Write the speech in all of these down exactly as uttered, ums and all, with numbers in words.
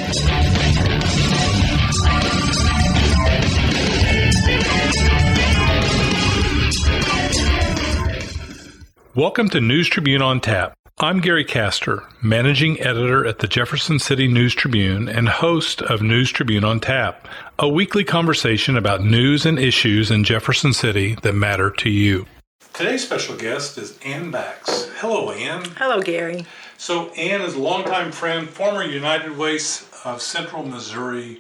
Welcome to News Tribune on Tap. I'm Gary Castor, Managing Editor at the Jefferson City News Tribune and host of News Tribune on Tap, a weekly conversation about news and issues in Jefferson City that matter to you. Today's special guest is Ann Bax. Hello, Ann. Hello, Gary. So Ann is a longtime friend, former United Way of Central Missouri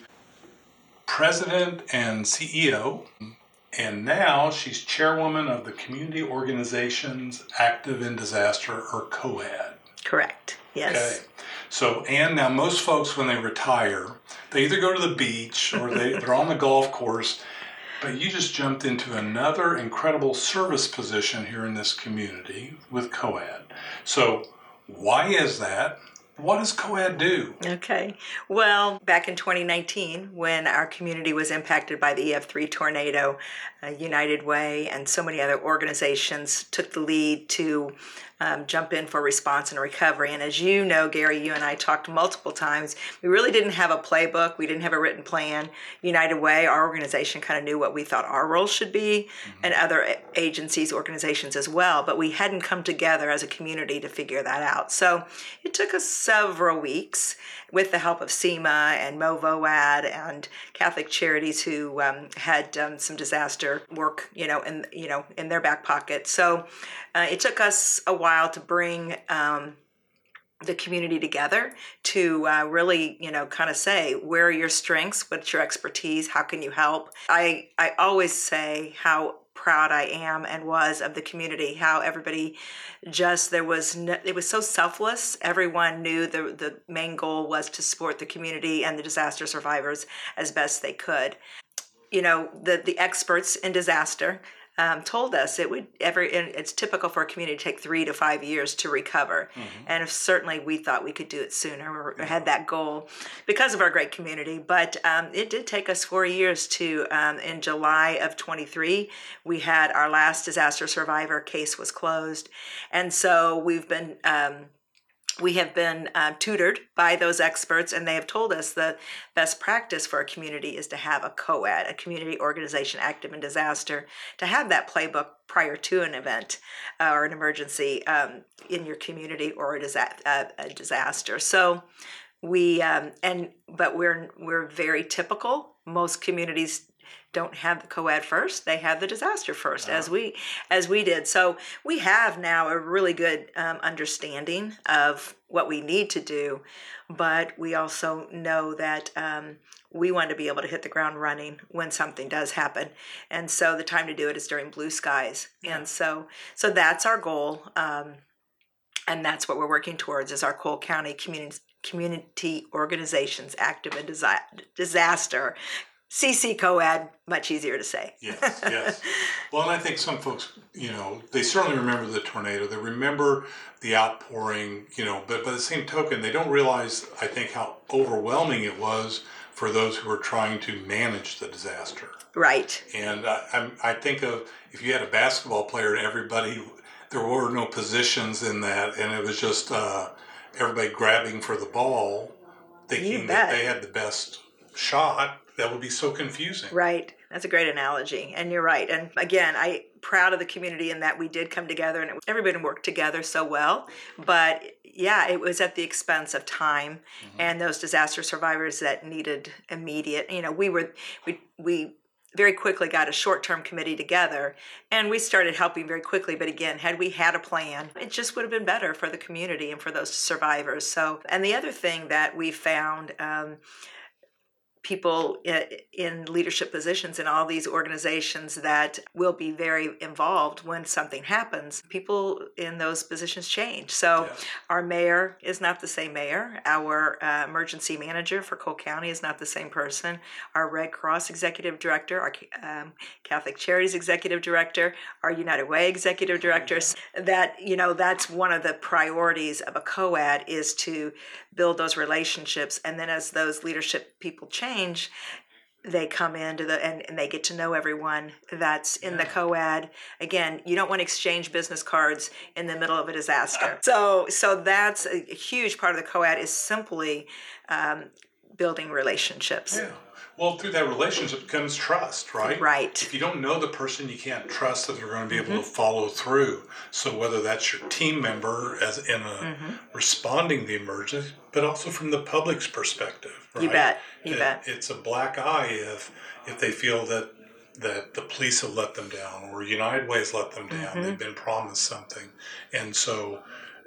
president and C E O. And now she's chairwoman of the Community Organizations Active in Disaster, or COAD. Correct, yes. Okay. So, Ann, now most folks when they retire, they either go to the beach or they, they're on the golf course, but you just jumped into another incredible service position here in this community with COAD. So, why is that? What does COAD do? Okay. Well, back in twenty nineteen, when our community was impacted by the E F three tornado, uh, United Way and so many other organizations took the lead to um, jump in for response and recovery. And as you know, Gary, you and I talked multiple times, we really didn't have a playbook. We didn't have a written plan. United Way, our organization, kind of knew what we thought our role should be, mm-hmm. and other agencies, organizations as well. But we hadn't come together as a community to figure that out. So it took us several weeks with the help of SEMA and MoVOAD and Catholic Charities, who um, had um, some disaster work, you know, in you know in their back pocket. So uh, it took us a while to bring um, the community together to uh, really, you know, kind of say, where are your strengths? What's your expertise? How can you help? I I always say how proud I am and was of the community, how everybody just, there was, no, it was so selfless. Everyone knew the, the main goal was to support the community and the disaster survivors as best they could. You know, the, the experts in disaster Um, told us it would every it's typical for a community to take three to five years to recover, mm-hmm. and if certainly we thought we could do it sooner, or had that goal because of our great community. But um, it did take us four years to. Um, in July of twenty-three, we had our last disaster survivor case was closed, and so we've been. Um, We have been uh, tutored by those experts, and they have told us the best practice for a community is to have a COAD, a community organization active in disaster, to have that playbook prior to an event uh, or an emergency um, in your community or a, disa- uh, a disaster. So we um, and but we're we're very typical. Most communities don't have the COAD first; they have the disaster first, uh-huh. as we as we did. So we have now a really good um, understanding of what we need to do, but we also know that um, we want to be able to hit the ground running when something does happen, and so the time to do it is during blue skies. Yeah. And so so that's our goal, um, and that's what we're working towards: is our Cole County community community organizations active in disa- disaster. C C COAD, much easier to say. Yes, yes. Well, and I think some folks, you know, they certainly remember the tornado. They remember the outpouring, you know, but by the same token, they don't realize, I think, how overwhelming it was for those who were trying to manage the disaster. Right. And I, I'm, I think of, if you had a basketball player and everybody, there were no positions in that, and it was just uh, everybody grabbing for the ball, thinking that they had the best shot. That would be so confusing. Right. That's a great analogy. And you're right. And again, I'm proud of the community in that we did come together and it, everybody worked together so well. But yeah, it was at the expense of time, mm-hmm. and those disaster survivors that needed immediate, you know, we were, we, we very quickly got a short-term committee together and we started helping very quickly. But again, had we had a plan, it just would have been better for the community and for those survivors. So, and the other thing that we found, um, people in leadership positions in all these organizations that will be very involved when something happens, people in those positions change. So yeah. Our mayor is not the same mayor. Our uh, emergency manager for Cole County is not the same person. Our Red Cross executive director, our um, Catholic Charities executive director, our United Way executive directors, that, you know, that's one of the priorities of a COAD, is to build those relationships. And then as those leadership people change, they come into the and, and they get to know everyone that's in yeah. the COAD. Again, you don't want to exchange business cards in the middle of a disaster. So so that's a, a huge part of the COAD is simply um, building relationships. Yeah. Well, through that relationship comes trust, right? Right. If you don't know the person, you can't trust that they're going to be able mm-hmm. to follow through. So whether that's your team member as in a mm-hmm. responding to the emergency, but also from the public's perspective, right? You bet. You it, bet. It's a black eye if if they feel that that the police have let them down or United Way has let them down. Mm-hmm. They've been promised something. And so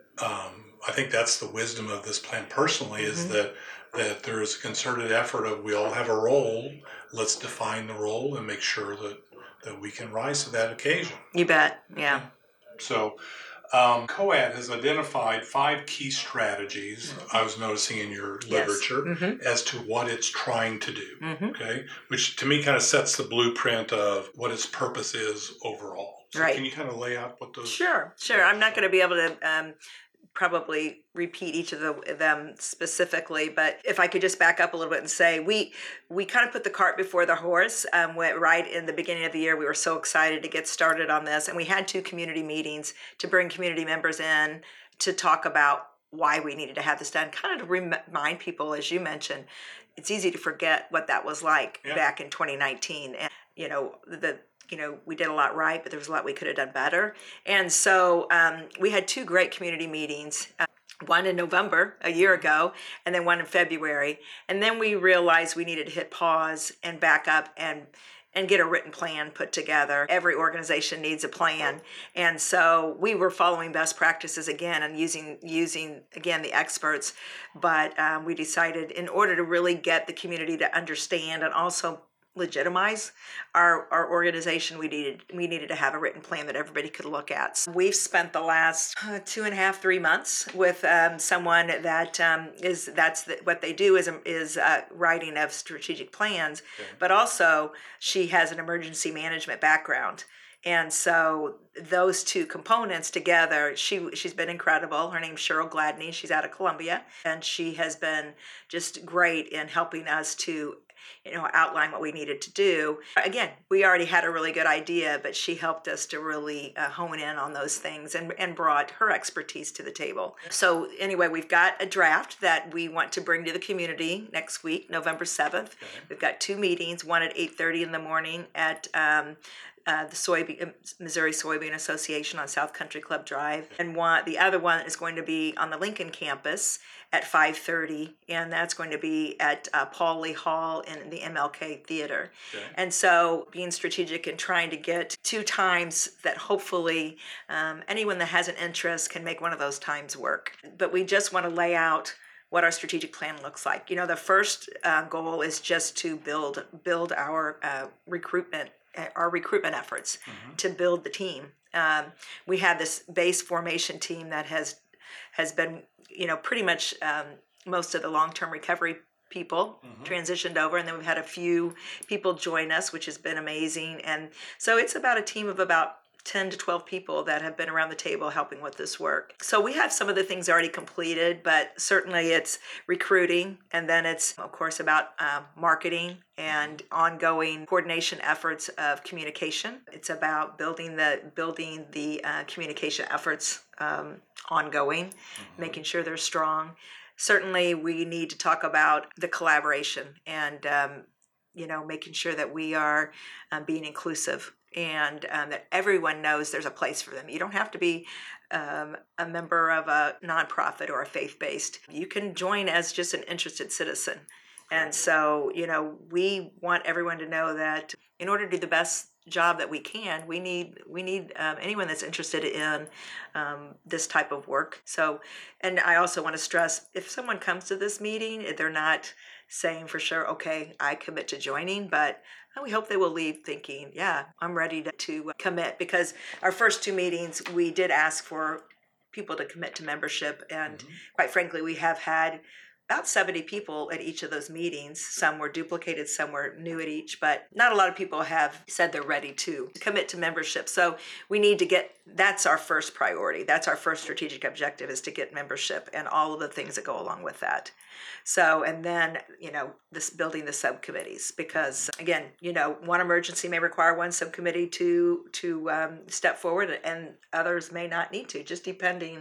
um, I think that's the wisdom of this plan personally mm-hmm. is that that there is a concerted effort of we all have a role. Let's define the role and make sure that, that we can rise to that occasion. You bet. Yeah. So um, COAD has identified five key strategies I was noticing in your literature yes. mm-hmm. as to what it's trying to do. Mm-hmm. Okay, which to me kind of sets the blueprint of what its purpose is overall. So right. can you kind of lay out what those? Sure, sure. I'm not going to be able to um, probably repeat each of the, them specifically, but if I could just back up a little bit and say we we kind of put the cart before the horse. Um, went right in the beginning of the year, we were so excited to get started on this, and we had two community meetings to bring community members in to talk about why we needed to have this done, kind of to remind people, as you mentioned, it's easy to forget what that was like yeah. back in twenty nineteen, and you know the. You know, we did a lot right, but there was a lot we could have done better. And so um, we had two great community meetings, uh, one in November a year ago, and then one in February. And then we realized we needed to hit pause and back up and and get a written plan put together. Every organization needs a plan. And so we were following best practices again and using, using again, the experts. But um, we decided in order to really get the community to understand and also legitimize our, our organization, we needed we needed to have a written plan that everybody could look at. So we've spent the last uh, two and a half, three months with um, someone that um, is that's the, what they do is is uh, writing of strategic plans, okay. But also she has an emergency management background. And so those two components together, she she's been incredible. Her name's Cheryl Gladney. She's out of Columbia, and she has been just great in helping us to you know, outline what we needed to do. Again, we already had a really good idea, but she helped us to really uh, hone in on those things and, and brought her expertise to the table. So anyway, we've got a draft that we want to bring to the community next week, November seventh. Okay. We've got two meetings, one at eight thirty in the morning at um, Uh, the Soybean, Missouri Soybean Association on South Country Club Drive, and one the other one is going to be on the Lincoln campus at five thirty, and that's going to be at uh, Paul Lee Hall in the M L K Theater. Okay. And so, being strategic and trying to get two times that hopefully um, anyone that has an interest can make one of those times work. But we just want to lay out what our strategic plan looks like. You know, the first uh, goal is just to build build our uh, recruitment. our recruitment efforts mm-hmm. to build the team. Um, we had this base formation team that has has been, you know, pretty much um, most of the long-term recovery people mm-hmm. transitioned over, and then we've had a few people join us, which has been amazing. And so it's about a team of about ten to twelve people that have been around the table helping with this work. So we have some of the things already completed, but certainly it's recruiting, and then it's, of course, about um, marketing and ongoing coordination efforts of communication. It's about building the building the uh, communication efforts um, ongoing, mm-hmm. making sure they're strong. Certainly, we need to talk about the collaboration and um, you know, making sure that we are um, being inclusive and um, that everyone knows there's a place for them. You don't have to be um, a member of a nonprofit or a faith-based. You can join as just an interested citizen. And so, you know, we want everyone to know that in order to do the best job that we can, we need we need um, anyone that's interested in um, this type of work. So, and I also want to stress, if someone comes to this meeting, they're not saying for sure, okay, I commit to joining, but we hope they will leave thinking, yeah, I'm ready to, to commit, because our first two meetings, we did ask for people to commit to membership. And mm-hmm. quite frankly, we have had about seventy people at each of those meetings. Some were duplicated, some were new at each, but not a lot of people have said they're ready to commit to membership. So we need to get, that's our first priority. That's our first strategic objective, is to get membership and all of the things that go along with that. So, and then, you know, this building the subcommittees, because again, you know, one emergency may require one subcommittee to, to um, step forward, and others may not need to, just depending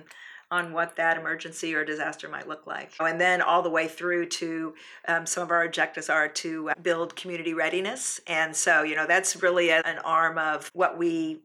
on what that emergency or disaster might look like. And then all the way through to um, some of our objectives are to build community readiness. And so, you know, that's really a, an arm of what we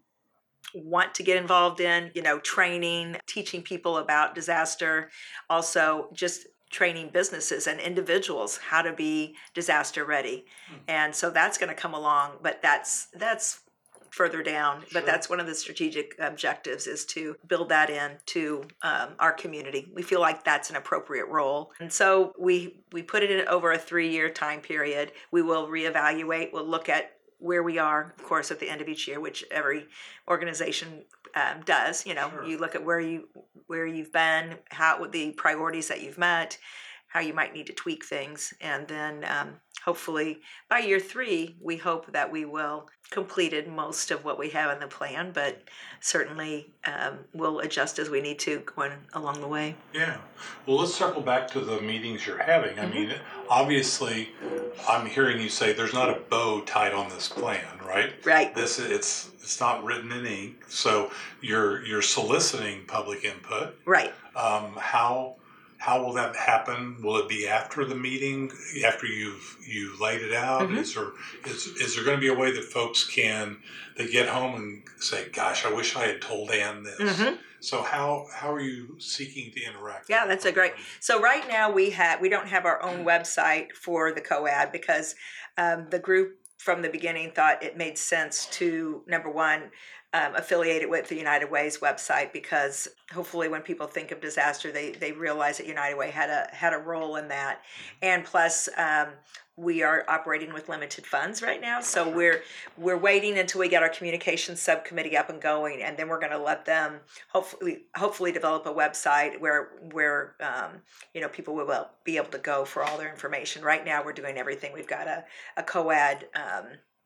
want to get involved in, you know, training, teaching people about disaster, also just training businesses and individuals how to be disaster ready. Mm. And so that's going to come along, but that's that's further down. Sure. But that's one of the strategic objectives, is to build that in to um, our community. We feel like that's an appropriate role. And so we we put it in over a three-year time period. We will reevaluate. We'll look at where we are, of course, at the end of each year, which every organization um, does. You know, sure. You look at where you where you've been, how the priorities that you've met, how you might need to tweak things, and then um, hopefully by year three, we hope that we will completed most of what we have in the plan, but certainly um, we'll adjust as we need to going along the way. Yeah. Well, let's circle back to the meetings you're having. I mm-hmm. mean, obviously, I'm hearing you say there's not a bow tied on this plan, right? Right. This it's it's not written in ink, so you're you're soliciting public input. Right. Um, how how will that happen? Will it be after the meeting, after you've you laid it out? Mm-hmm. Is there is is there going to be a way that folks can they get home and say, "Gosh, I wish I had told Ann this." Mm-hmm. So how how are you seeking to interact? Yeah, that's a great. So right now we have we don't have our own website for the COAD because um, the group from the beginning thought it made sense to, number one, um, affiliate it with the United Way's website, because hopefully when people think of disaster, they they realize that United Way had a had a role in that. And plus, um, we are operating with limited funds right now, so we're we're waiting until we get our communications subcommittee up and going, and then we're going to let them hopefully hopefully develop a website where where um, you know people will be able to go for all their information. Right now, we're doing everything. We've got a a COAD um,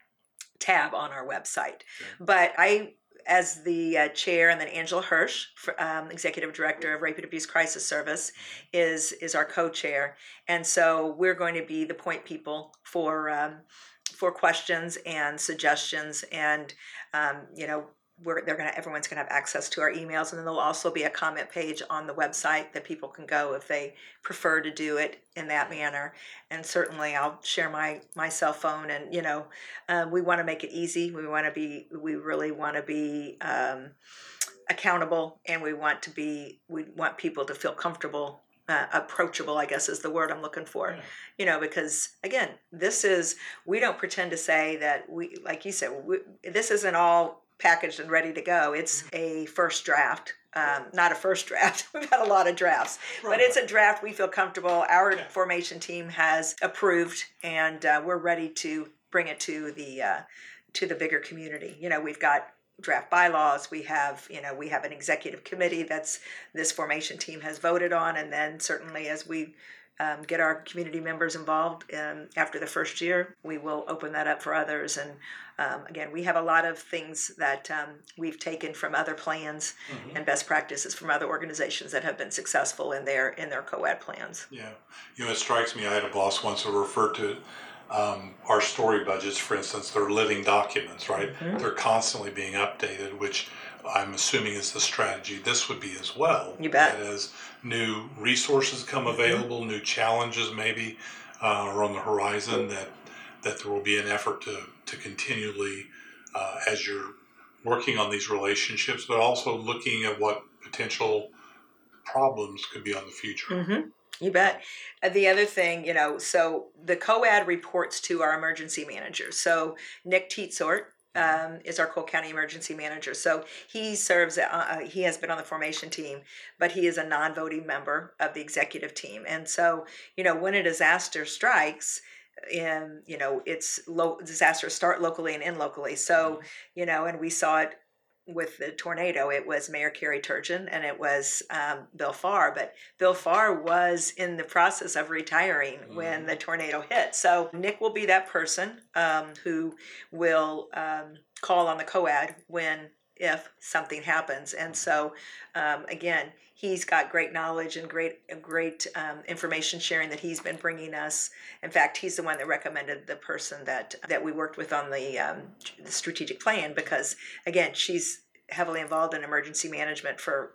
tab on our website, okay. But I. As the uh, chair, and then Angela Hirsch, for, um, executive director of Rape and Abuse Crisis Service, is is our co-chair, and so we're going to be the point people for um, for questions and suggestions, and um, you know we're they're gonna everyone's gonna have access to our emails, and then there'll also be a comment page on the website that people can go if they prefer to do it in that manner. And certainly I'll share my my cell phone, and you know uh, we want to make it easy. We want to be we really want to be um, accountable, and we want to be we want people to feel comfortable. Uh, approachable, I guess, is the word I'm looking for. Yeah. You know, because again, this is we don't pretend to say that we, like you said, we, this isn't all packaged and ready to go. It's a first draft, um, not a first draft. We've had a lot of drafts, right. But it's a draft we feel comfortable. Our yeah. formation team has approved, and uh, we're ready to bring it to the uh, to the bigger community. You know, we've got draft bylaws. We have, you know, we have an executive committee that's this formation team has voted on, and then certainly as we Um, get our community members involved um, after the first year, we will open that up for others. And um, again, we have a lot of things that um, we've taken from other plans mm-hmm. and best practices from other organizations that have been successful in their in their COAD plans. Yeah, you know, it strikes me. I had a boss once who referred to um, our story budgets, for instance. They're living documents, right? Mm-hmm. They're constantly being updated, which I'm assuming is the strategy. This would be as well. You bet. That as new resources come available, mm-hmm. new challenges maybe uh, are on the horizon, that that there will be an effort to to continually, uh, as you're working on these relationships, but also looking at what potential problems could be on the future. Mm-hmm. You bet. Uh, the other thing, you know, so the COAD reports to our emergency manager. So Nick Teetsort Um, is our Cole County Emergency Manager. So he serves, uh, he has been on the formation team, but he is a non-voting member of the executive team. And so, you know, when a disaster strikes, and, you know, it's low, disasters start locally and end locally. So, you know, and we saw it with the tornado. It was Mayor Carrie Turgeon and it was um, Bill Farr, but Bill Farr was in the process of retiring mm-hmm. when the tornado hit. So Nick will be that person um, who will um, call on the COAD when, if something happens. And so, um, again, he's got great knowledge and great, great um, information sharing that he's been bringing us. In fact, he's the one that recommended the person that, that we worked with on the, um, the strategic plan, because again, she's heavily involved in emergency management for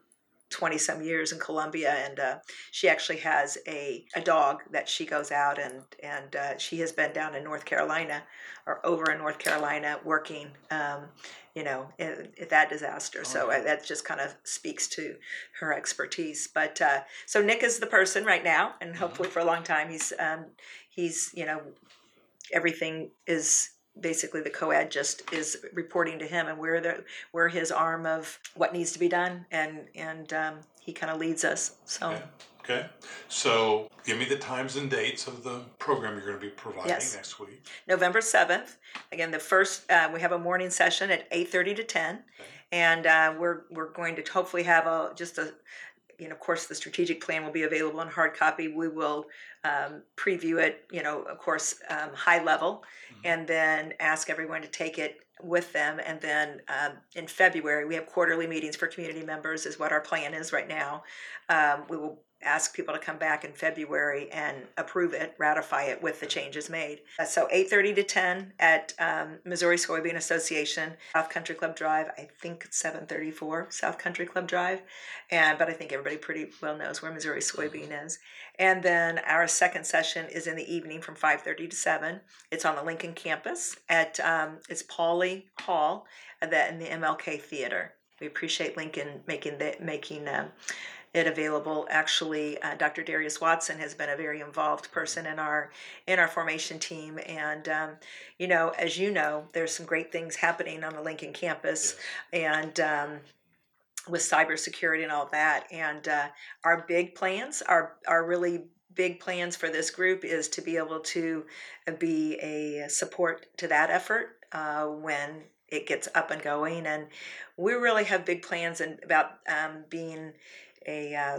twenty some years in Colombia, and uh, she actually has a, a dog that she goes out and and uh, she has been down in North Carolina or over in North Carolina working, um, you know, in, in that disaster. So Okay. uh, that just kind of speaks to her expertise. But uh, so Nick is the person right now, and hopefully for a long time he's um, he's you know everything is. Basically, the COAD just is reporting to him, and we're the we're his arm of what needs to be done, and and um, he kind of leads us. So Okay. Okay. So give me the times and dates of the program you're going to be providing Yes. next week. November seventh, again, the first uh, we have a morning session at eight thirty to ten, Okay. and uh, we're we're going to hopefully have a just a you know, of course, the strategic plan will be available in hard copy. We will um, preview it, you know, of course, um, high level, Mhm. and then ask everyone to take it with them. And then um, in February, we have quarterly meetings for community members, is what our plan is right now. Um, we will ask people to come back in February and approve it, ratify it with the changes made. Uh, so eight thirty to ten at um, Missouri Soybean Association, South Country Club Drive. I think it's seven thirty-four South Country Club Drive. And but I think everybody pretty well knows where Missouri Soybean is. And then our second session is in the evening from five thirty to seven. It's on the Lincoln campus at um, it's Pauley Hall, and that in the M L K Theater. We appreciate Lincoln making the making. Um, it available. Actually, uh, Doctor Darius Watson has been a very involved person in our in our formation team, and um, you know, as you know, there's some great things happening on the Lincoln campus, Yes. and um, with cybersecurity and all that. And uh, our big plans, our our really big plans for this group is to be able to be a support to that effort uh, when it gets up and going. And we really have big plans and about um, being a, uh,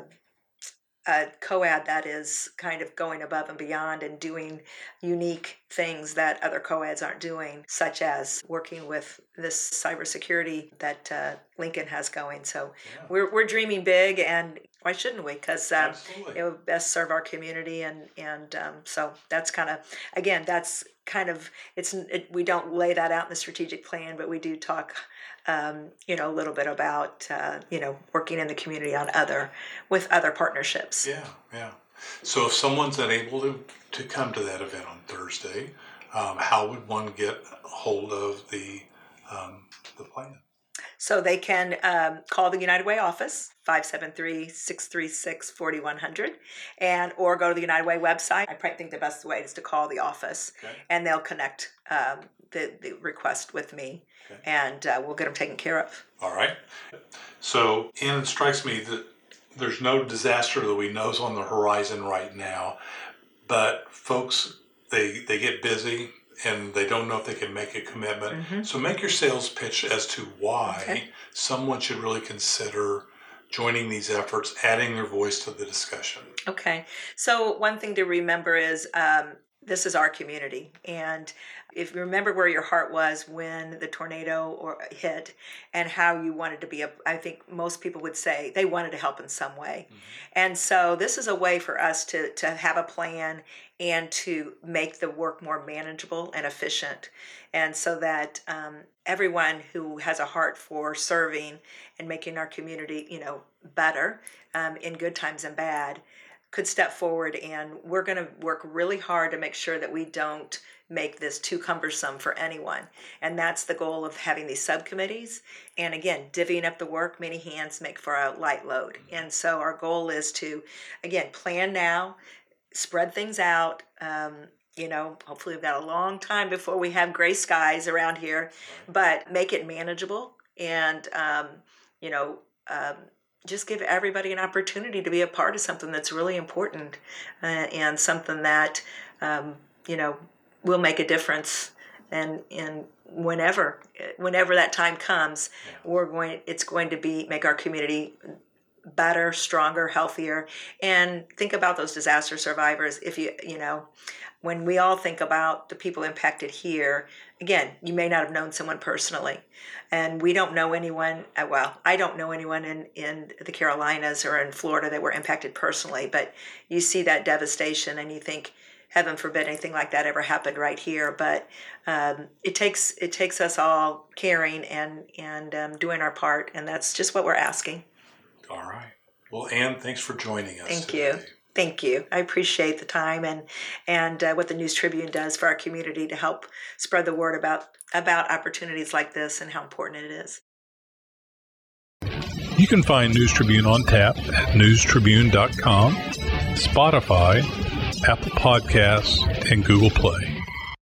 a COAD that is kind of going above and beyond and doing unique things that other COADs aren't doing, such as working with this cybersecurity that uh, Lincoln has going. So Yeah. we're we're dreaming big, and why shouldn't we? Because um, Absolutely. it would best serve our community, and and um, so that's kind of again that's kind of it's it, we don't lay that out in the strategic plan, but we do talk. Um, you know, a little bit about uh, you know working in the community on other with other partnerships. Yeah, yeah. So if someone's unable to, to come to that event on Thursday, um, how would one get hold of the um, the plan? So they can um, call the United Way office, five seven three, six three six, four one zero zero, and or go to the United Way website. I probably think the best way is to call the office, Okay. and they'll connect um, the, the request with me, Okay. and uh, we'll get them taken care of. All right. So, and it strikes me that there's no disaster that we know is on the horizon right now, but folks, they they get busy and they don't know if they can make a commitment. Mm-hmm. So make your sales pitch as to why Okay. someone should really consider joining these efforts, adding their voice to the discussion. Okay. So one thing to remember is um, this is our community, and if you remember where your heart was when the tornado or hit, and how you wanted to be a, I think most people would say they wanted to help in some way, Mhm. and so this is a way for us to to have a plan and to make the work more manageable and efficient, and so that um, everyone who has a heart for serving and making our community, you know, better um, in good times and bad, could step forward. And we're going to work really hard to make sure that we don't make this too cumbersome for anyone. And that's the goal of having these subcommittees. And again, divvying up the work, many hands make for a light load. And so our goal is to, again, plan now, spread things out. Um, you know, hopefully we've got a long time before we have gray skies around here, but make it manageable and, um, you know, um, just give everybody an opportunity to be a part of something that's really important uh, and something that, um, you know, will make a difference. And, and whenever, whenever that time comes, Yeah. we're going, it's going to be, make our community better, stronger, healthier. And think about those disaster survivors. If you, you know, when we all think about the people impacted here, again, you may not have known someone personally. And we don't know anyone, uh, well, I don't know anyone in, in the Carolinas or in Florida that were impacted personally, but you see that devastation and you think, heaven forbid anything like that ever happened right here. But um, it takes it takes us all caring and, and um, doing our part, and that's just what we're asking. All right. Well, Ann, thanks for joining us. Thank today. you. Thank you. I appreciate the time and and uh, what the News Tribune does for our community to help spread the word about about opportunities like this and how important it is. You can find News Tribune on tap at news tribune dot com, Spotify, Apple Podcasts, and Google Play.